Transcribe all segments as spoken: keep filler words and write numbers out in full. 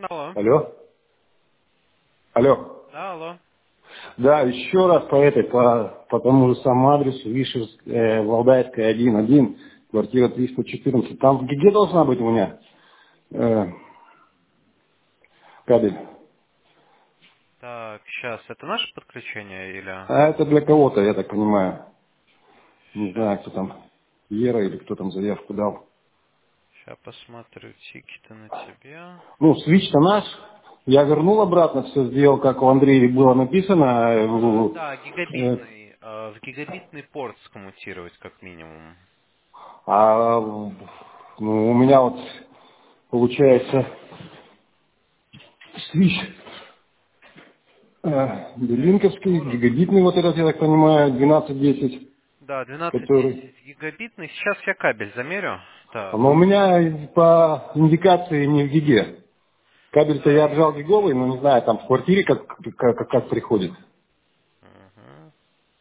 Алло. Алло? Алло. Да, алло. Да, еще раз по этой, по, по тому же самому адресу, Вишерск, э, Валдайская, один один, квартира триста четырнадцать. Там где должна быть у меня э, кабель? Так, сейчас, это наше подключение или... А это для кого-то, я так понимаю. Не Сейчас, знаю, кто там, Ера или кто там заявку дал. сейчас посмотрю тикеты на тебе. Ну, свич-то наш. Я вернул обратно, все сделал, как у Андрея было написано. э, А, в- да, э, гигабитный. э, В гигабитный порт скоммутировать как минимум. а ну, у меня вот получается свич. Э, Линковский, сорок. гигабитный вот этот, я так понимаю, двенадцать десять, Да, двенадцать который... десять гигабитный. Сейчас я кабель замерю. Так. Но у меня по индикации не в гиге. Кабель-то я Так. отжал гиговый, но не знаю, там в квартире как, как, как приходит. Мгм.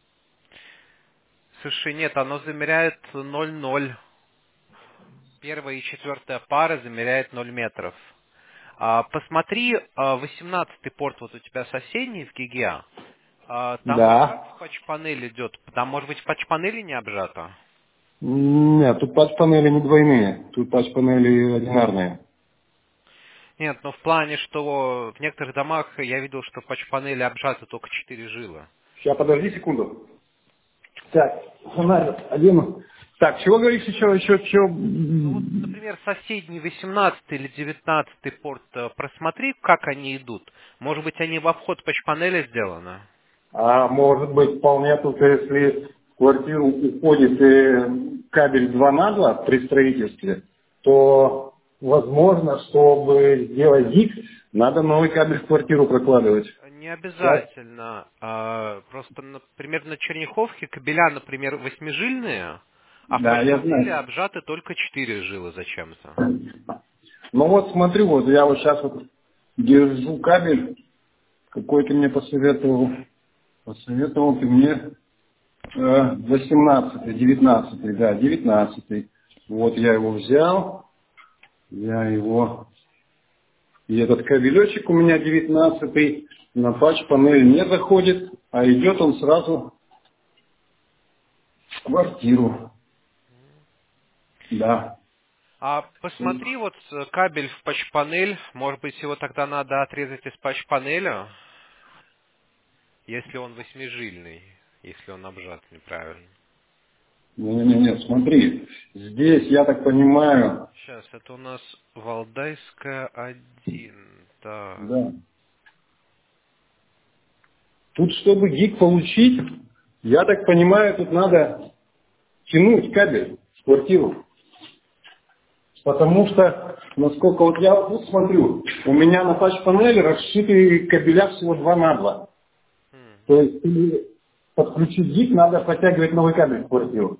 Слушай, нет, оно замеряет ноль ноль. Первая и четвертая пара замеряет ноль метров. А, посмотри, а, восемнадцатый порт вот у тебя соседний в гиге. А, там обжат Да. в патч-панель идет. Там, может быть, в патч-панели не обжато? Нет, тут патч-панели не двойные, тут патч-панели одинарные. Нет, но в плане, что в некоторых домах я видел, что в патч-панели обжаты только четыре жилы. Сейчас, подожди секунду. Так, фонарь одену. Так, чего говоришь еще, еще, Ну вот, еще? например, соседний восемнадцатый или девятнадцатый порт, э, просмотри, как они идут. Может быть, они в обход патч-панели сделаны? А может быть, вполне тут, если в квартиру уходит э, кабель два на два при строительстве, то возможно, чтобы сделать ЗИК, надо новый кабель в квартиру прокладывать. Не Сейчас? обязательно. А, просто, например, на Черняховке кабеля, например, восьмижильные, а в Да, я патч-панели знаю. обжаты только четыре жилы зачем-то. Ну вот смотрю, вот я вот сейчас вот держу кабель, какой ты мне посоветовал. Посоветовал ты мне э, восемнадцатый, девятнадцатый, да, девятнадцатый. Вот я его взял, я его... И этот кабелечек у меня девятнадцатый на патч-панель не заходит, а идет он сразу в квартиру. Да. А посмотри, вот э, кабель в патч-панель, может быть, его тогда надо отрезать из патч-панели, если он восьмижильный, если он обжат неправильно. Не-не-не, смотри. Здесь, я так понимаю, Сейчас, это у нас Валдайская один. Так. да. Тут, чтобы гиг получить, я так понимаю, тут надо тянуть кабель в квартиру. Потому что, насколько вот я вот тут смотрю, у меня на патч-панели расшиты кабеля всего два на два. Хм. То есть, чтобы подключить гиг, надо подтягивать новый кабель в квартиру.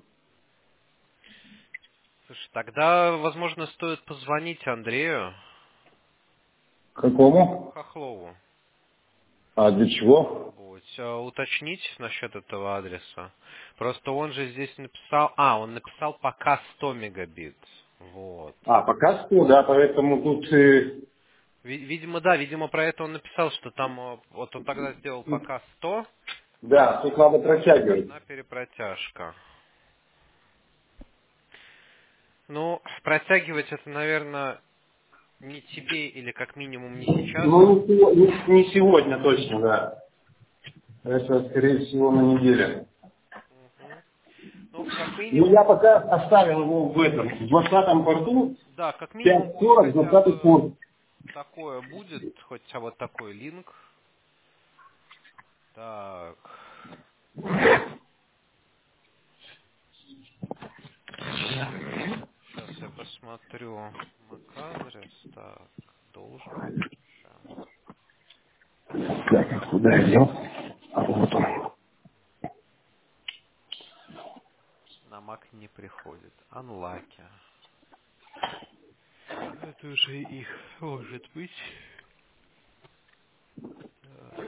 Слушай, тогда, возможно, стоит позвонить Андрею Какому? Хохлову. А для чего? Попробовать э, уточнить насчет этого адреса. Просто он же здесь написал... А, он написал пока сто мегабит. Вот. А, пока сто, да, поэтому тут, э, Ви- Видимо, да, видимо, про это он написал, что там... э, Вот он тогда сделал тут, пока сто, да, тут надо протягивать. нужна перепротяжка. Ну, протягивать это, наверное, не тебе или как минимум не сейчас. Ну, не сего- не- не сегодня точно, да. Это, скорее всего, на неделе. Мгм. Ну, как Ну, я минимум, пока оставил его в этом, в двадцатом порту, да, как минимум пять пусть сорок, хотя двадцатый бы порт. такое будет, хоть а вот такой линк. Так, сейчас я посмотрю MAC-адрес. Так, должен быть уже. Так, куда я дел? А вот он. На Mac не приходит. Unlucky. Это уже их может быть. Так.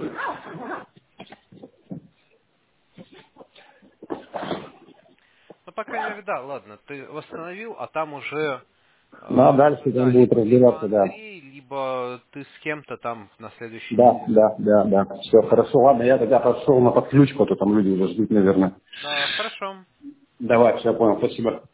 Ну, по крайней мере, да, ладно, ты восстановил, а там уже, Ну, а э, дальше да, там будет либо, либо разбираться, да. Андрей, либо чтобы ты с кем-то там на следующей Да, неделе. да, да, да. Все, хорошо, ладно, я тогда пошел на подключку, а то там люди уже ждут, наверное. Да, хорошо. Давай, все, понял, спасибо.